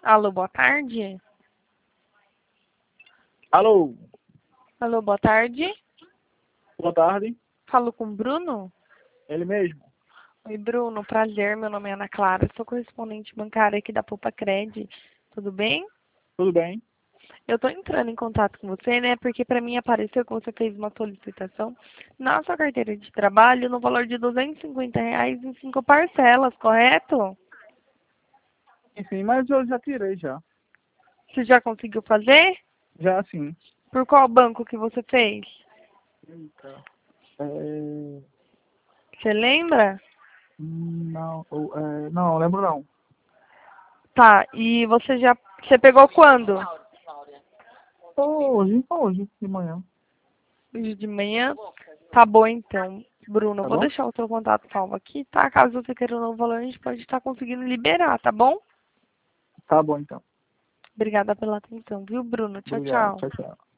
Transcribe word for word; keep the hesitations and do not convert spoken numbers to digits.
Alô, boa tarde. Alô, Alô, boa tarde. boa tarde. Falo com o Bruno? Ele mesmo. Oi, Bruno. Prazer. Meu nome é Ana Clara. Sou correspondente bancária aqui da Poupa Cred. Tudo bem? Tudo bem? Eu estou entrando em contato com você, né? Porque para mim apareceu que você fez uma solicitação na sua carteira de trabalho no valor de duzentos e cinquenta reais em cinco parcelas, correto? Enfim, mas eu já tirei já. Você já conseguiu fazer? Já sim. Por qual banco que você fez? Eita. É... Você lembra? Não, ou, é... não, lembro não. Tá. E você já... Você pegou quando? Hoje, hoje, de manhã. Hoje de manhã? Tá bom então, Bruno. Tá Vou bom? deixar o seu contato salvo aqui, tá? Caso você queira um novo valor, a gente pode estar conseguindo liberar, tá bom? Tá bom então. Obrigada pela atenção, viu, Bruno? Tchau, Obrigado. tchau. Tchau, tchau.